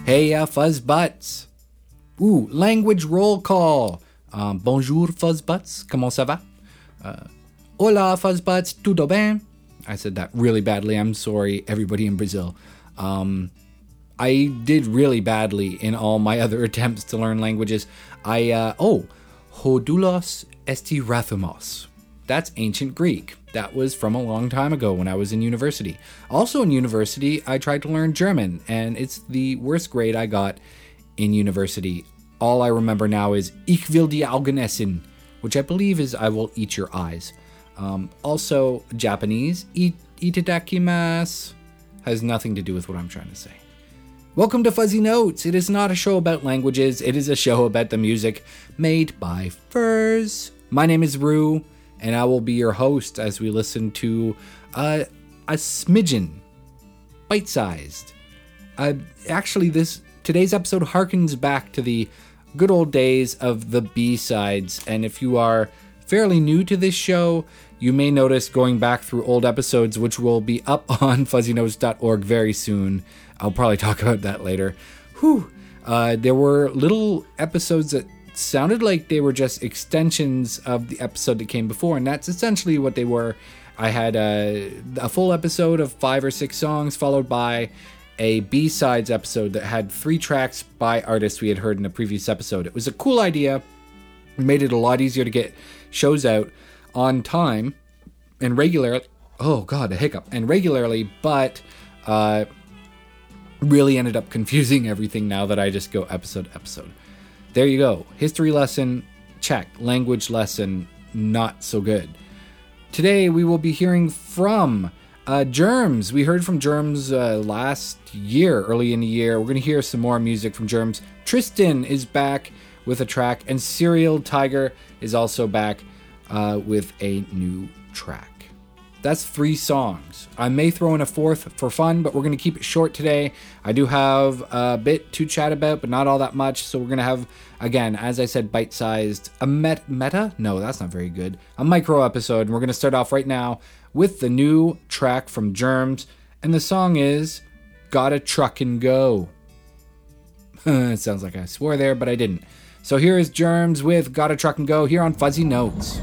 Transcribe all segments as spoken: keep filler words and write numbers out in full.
Hey, uh, fuzzbutts. Ooh, language roll call. Um, bonjour, fuzzbutts. Comment ça va? Uh, hola, fuzzbutts. Tudo bem? I said that really badly. I'm sorry, everybody in Brazil. Um, I did really badly in all my other attempts to learn languages. I, uh, oh, Hodulos esti rathomos. That's ancient Greek. That was from a long time ago when I was in university. Also in university, I tried to learn German, and it's the worst grade I got in university. All I remember now is Ich will die Augen essen, which I believe is I will eat your eyes. Um, also, Japanese, I, itadakimasu, has nothing to do with what I'm trying to say. Welcome to Fuzzy Notes. It is not a show about languages. It is a show about the music made by Furs. My name is Rue, and I will be your host as we listen to uh, a smidgen, bite-sized. Uh, actually, this today's episode harkens back to the good old days of the B-sides, and if you are fairly new to this show, you may notice going back through old episodes, which will be up on fuzzy notes dot org very soon. I'll probably talk about that later. Whew. Uh, there were little episodes that sounded like they were just extensions of the episode that came before, and that's essentially what they were. I had a, a full episode of five or six songs, followed by a B-sides episode that had three tracks by artists we had heard in the previous episode. It was a cool idea. It made it a lot easier to get shows out on time and regularly. Oh god, a hiccup. And regularly, but uh, really ended up confusing everything now that I just go episode to episode. There you go. History lesson, check. Language lesson, not so good. Today we will be hearing from uh, Germs. We heard from Germs uh, last year, early in the year. We're going to hear some more music from Germs. Tristan is back with a track, and Serial Tiger is also back uh, with a new track. That's three songs. I may throw in a fourth for fun, but we're going to keep it short today. I do have a bit to chat about, but not all that much. So we're going to have, again, as I said, bite-sized, a met- meta? No, that's not very good. A micro episode. And we're going to start off right now with the new track from Germs. And the song is Gotta Truck and Go. It sounds like I swore there, but I didn't. So here is Germs with Gotta Truck and Go here on Fuzzy Notes.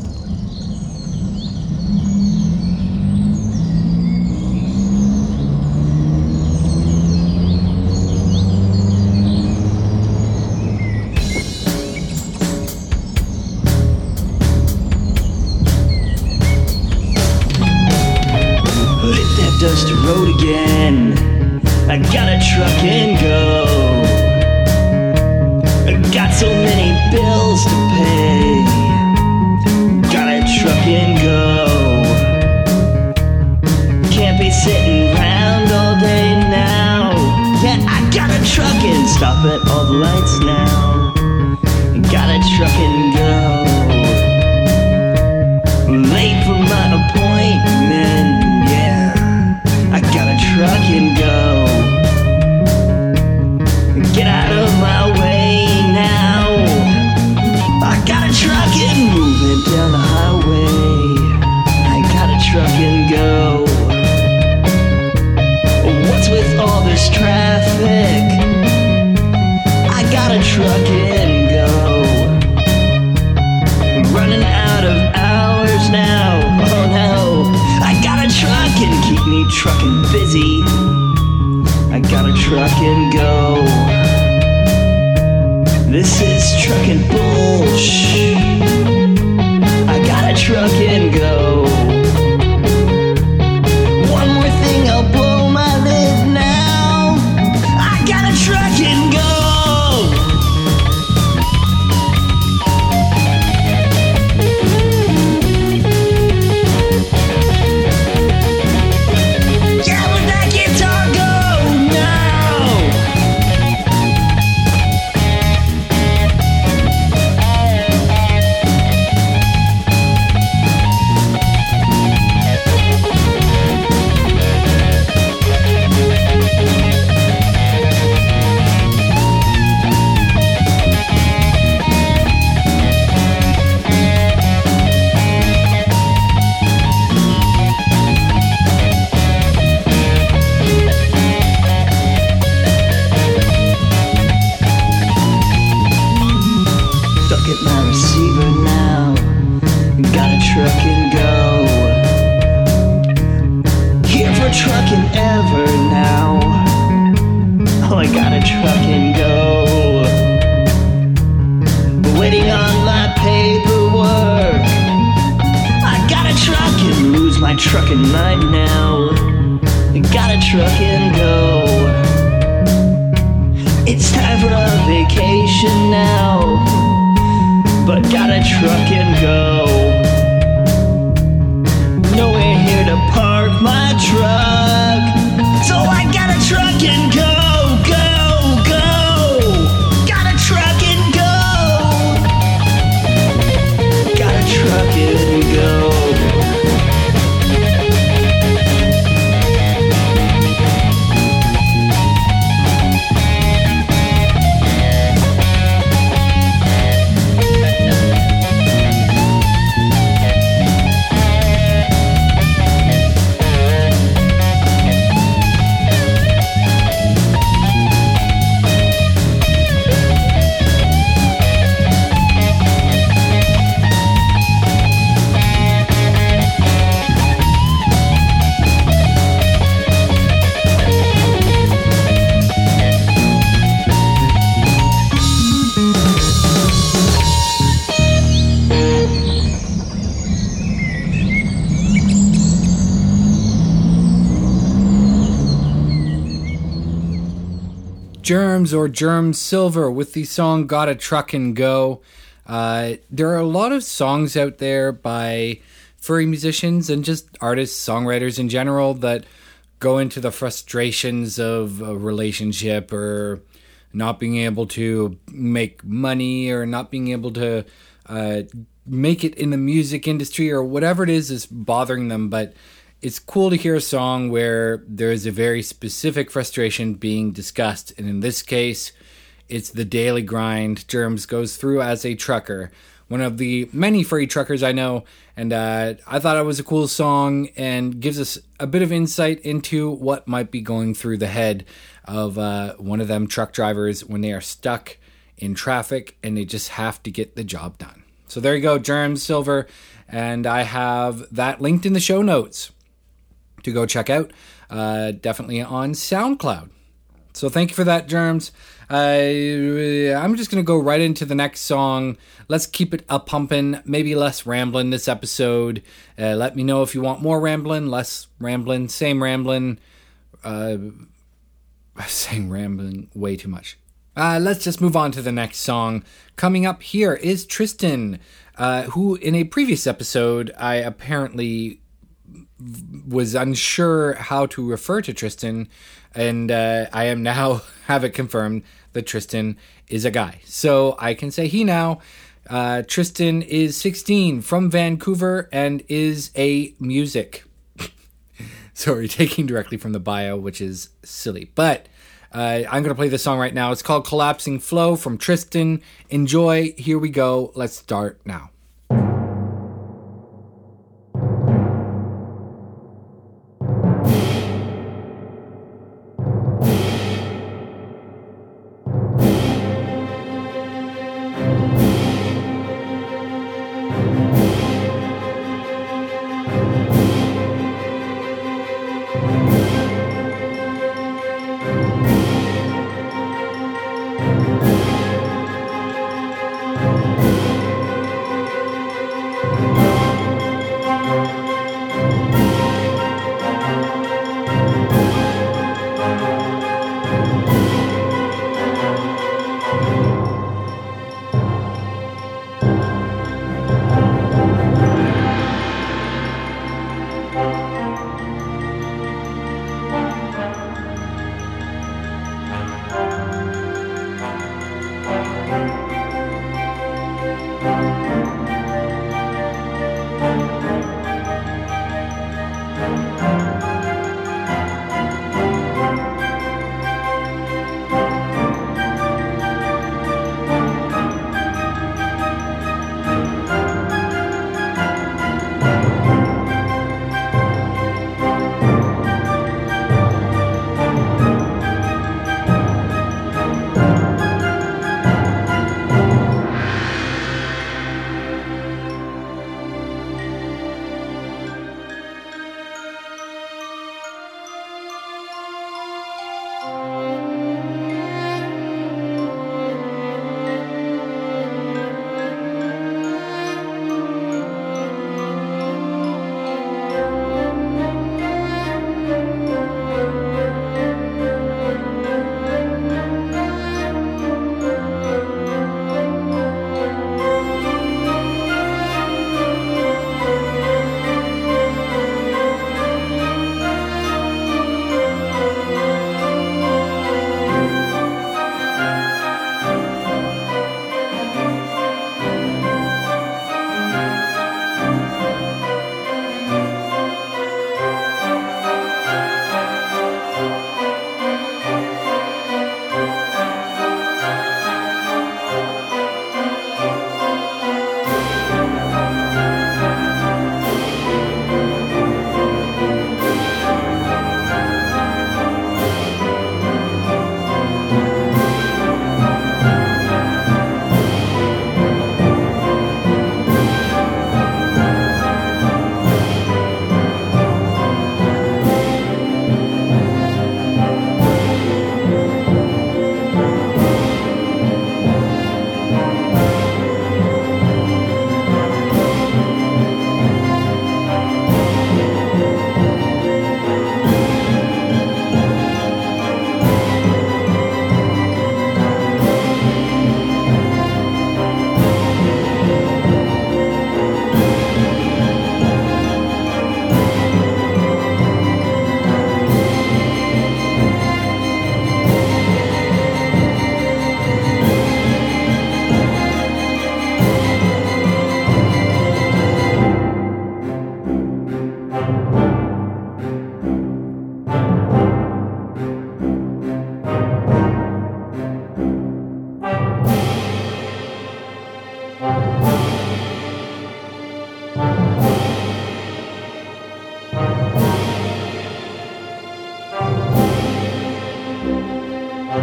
Dusty road again. I got a truck and go. I got so many bills to pay. Got a truck and go. Can't be sitting around all day now. Yeah, I got a truck and stop at all the lights now. Got a truck and go. Late for my appointment. I got a truck and go. Get out of my way now. I got a truck and moving down the highway. I got a truck and go. What's with all this traffic? I got a truck and go. Running out of hours now. Oh no. I got a truck and keep me trucking busy. I got a truck and go. This is trucking bullshit. I got a truck and go. One more thing, I'll blow my lid now. I got a truck and go. trucking ever now. Oh, I gotta truck and go. Waiting on my paperwork. I gotta truck and lose my trucking mind now. I gotta truck and go. It's time for a vacation now, but gotta truck and go. Nowhere here to park my truck, so I gotta truck and go, go, go. Gotta truck and go. Gotta truck and go. Germs or Germ Silver with the song Gotta Truck and Go. Uh, there are a lot of songs out there by furry musicians and just artists, songwriters in general that go into the frustrations of a relationship or not being able to make money or not being able to uh, make it in the music industry or whatever it is is bothering them. But it's cool to hear a song where there is a very specific frustration being discussed. And in this case, it's the daily grind Germs goes through as a trucker. One of the many furry truckers I know. And uh, I thought it was a cool song and gives us a bit of insight into what might be going through the head of uh, one of them truck drivers when they are stuck in traffic and they just have to get the job done. So there you go, Germs Silver. And I have that linked in the show notes to go check out, uh, definitely on SoundCloud. So thank you for that, Germs. Uh, I'm just going to go right into the next song. Let's keep it a-pumping, maybe less rambling this episode. Uh, let me know if you want more rambling, less rambling, same rambling. Uh, saying rambling way too much. Uh, let's just move on to the next song. Coming up here is Tristan, uh, who in a previous episode I apparently was unsure how to refer to Tristan, and uh, I am now have it confirmed that Tristan is a guy. So I can say he now. Uh, Tristan is sixteen, from Vancouver, and is a music. Sorry, taking directly from the bio, which is silly. But uh, I'm going to play this song right now. It's called Collapsing Flow from Tristan. Enjoy. Here we go. Let's start now.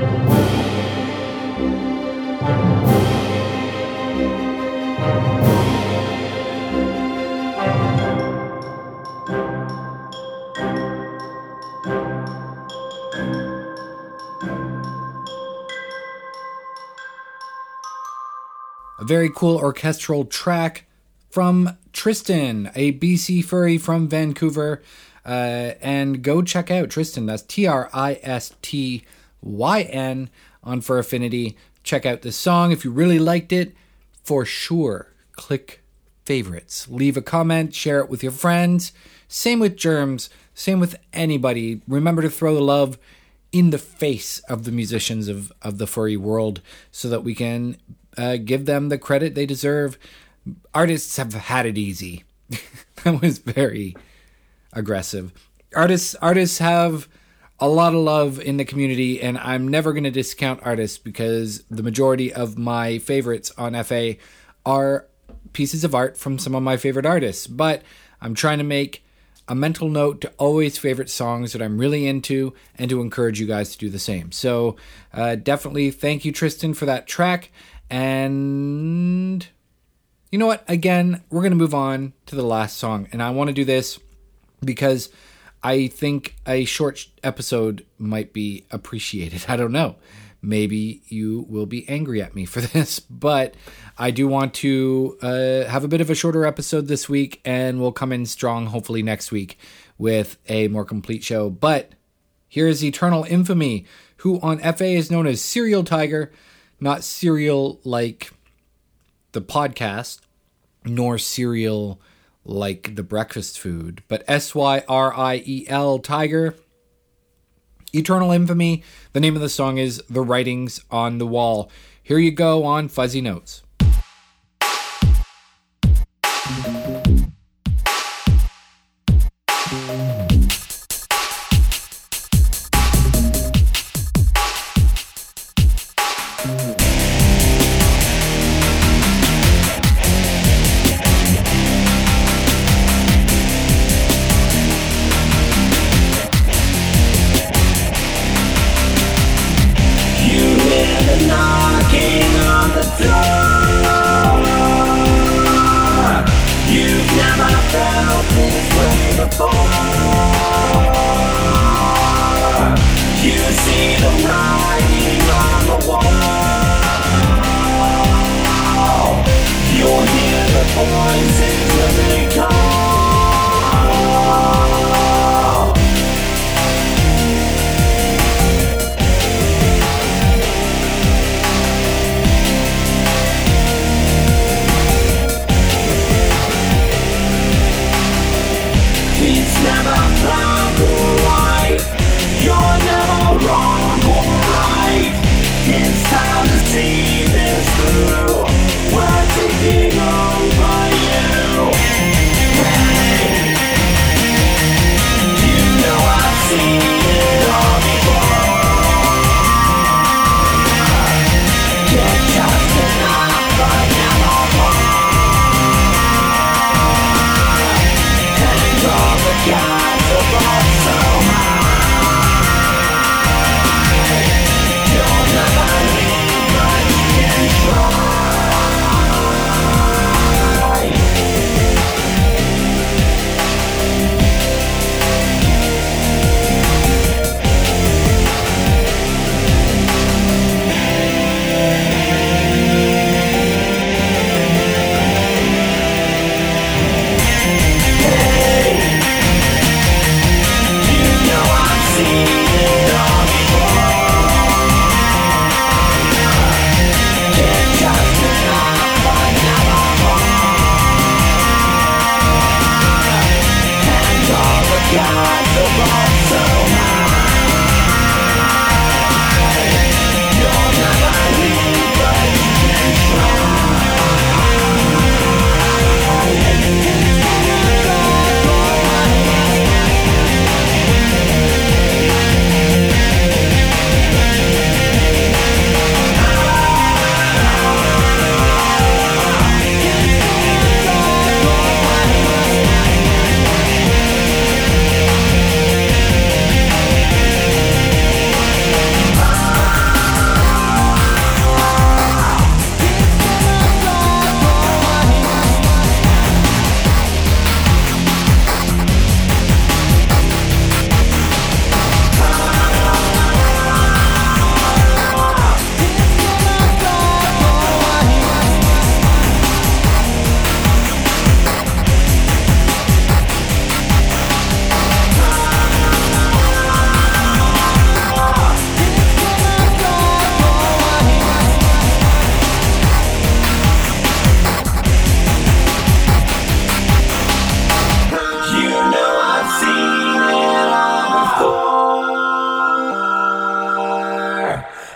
A very cool orchestral track from Tristan, a B C furry from Vancouver. Uh, and go check out Tristan. That's T R I S T Y N on Fur Affinity. Check out this song. If you really liked it, for sure, click favorites. Leave a comment, share it with your friends. Same with Germs. Same with anybody. Remember to throw the love in the face of the musicians of, of the furry world so that we can uh, give them the credit they deserve. Artists have had it easy. That was very aggressive. Artists artists have a lot of love in the community, and I'm never going to discount artists because the majority of my favorites on F A are pieces of art from some of my favorite artists. But I'm trying to make a mental note to always favorite songs that I'm really into and to encourage you guys to do the same. So uh, definitely thank you, Tristan, for that track. And you know what? Again, we're going to move on to the last song. And I want to do this because I think a short episode might be appreciated. I don't know. Maybe you will be angry at me for this, but I do want to uh, have a bit of a shorter episode this week, and we'll come in strong hopefully next week with a more complete show. But here is Eternal Infamy, who on F A is known as Serial Tiger, not cereal like the podcast, nor cereal like the breakfast food, but S Y R I E L, Tiger. Eternal Infamy. The name of the song is The Writings on the Wall. Here you go on Fuzzy Notes. See this through. We're taking over you.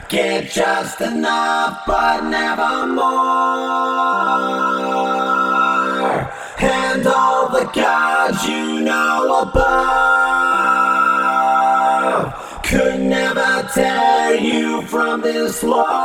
Get just enough, but never more. And all the gods you know above could never tear you from this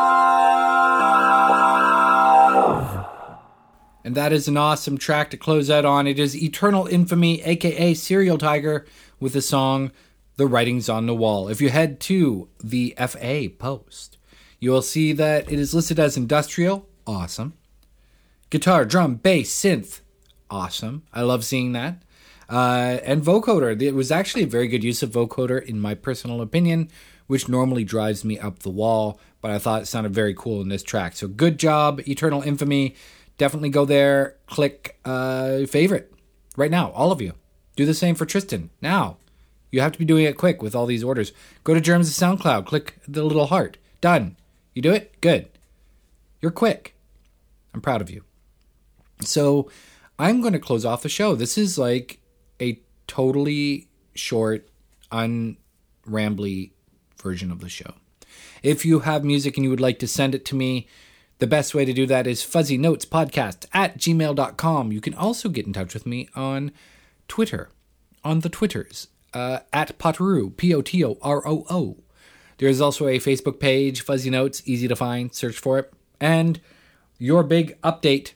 love. And that is an awesome track to close out on. It is Eternal Infamy, aka Serial Tiger, with the song The Writings on the Wall. If you head to the F A post, you will see that it is listed as industrial. Awesome. Guitar, drum, bass, synth. Awesome. I love seeing that. Uh, and vocoder. It was actually a very good use of vocoder in my personal opinion, which normally drives me up the wall, but I thought it sounded very cool in this track. So good job, Eternal Infamy. Definitely go there, click uh, favorite right now, all of you. Do the same for Tristan now. You have to be doing it quick with all these orders. Go to Germs of SoundCloud, click the little heart. Done. You do it? Good. You're quick. I'm proud of you. So I'm going to close off the show. This is like a totally short, unrambly version of the show. If you have music and you would like to send it to me, the best way to do that is fuzzynotespodcast at gmail dot com. You can also get in touch with me on Twitter, on the Twitters, uh, at Potoroo, P O T O R O O. There's also a Facebook page, Fuzzy Notes, easy to find, search for it. And your big update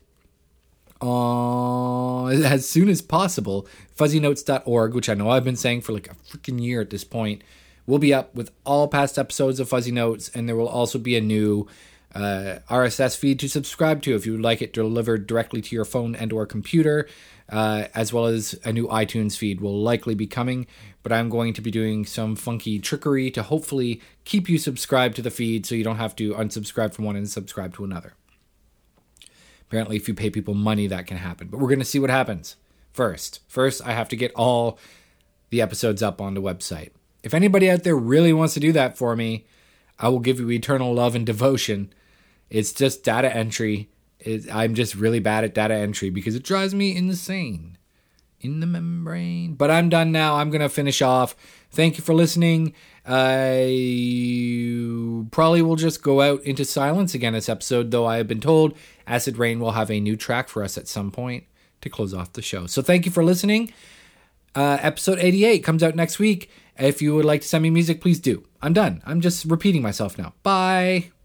on, as soon as possible, fuzzy notes dot org, which I know I've been saying for like a freaking year at this point, will be up with all past episodes of Fuzzy Notes, and there will also be a new uh, R S S feed to subscribe to if you would like it delivered directly to your phone and or computer, uh, as well as a new iTunes feed will likely be coming, but I'm going to be doing some funky trickery to hopefully keep you subscribed to the feed so you don't have to unsubscribe from one and subscribe to another. Apparently, if you pay people money, that can happen, but we're going to see what happens first. First, I have to get all the episodes up on the website. If anybody out there really wants to do that for me, I will give you eternal love and devotion. It's just data entry. It, I'm just really bad at data entry because it drives me insane in the membrane. But I'm done now. I'm going to finish off. Thank you for listening. I probably will just go out into silence again this episode, though I have been told Acid Rain will have a new track for us at some point to close off the show. So thank you for listening. Uh, episode eighty-eight comes out next week. If you would like to send me music, please do. I'm done. I'm just repeating myself now. Bye.